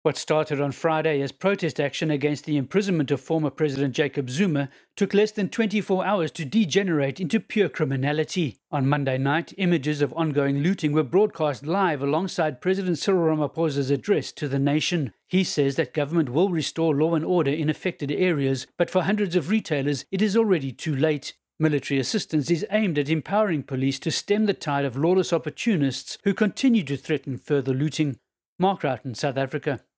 What started on Friday as protest action against the imprisonment of former President Jacob Zuma took less than 24 hours to degenerate into pure criminality. On Monday night, images of ongoing looting were broadcast live alongside President Cyril Ramaphosa's address to the nation. He says that government will restore law and order in affected areas, but for hundreds of retailers, it is already too late. Military assistance is aimed at empowering police to stem the tide of lawless opportunists who continue to threaten further looting. Mark Wright in South Africa.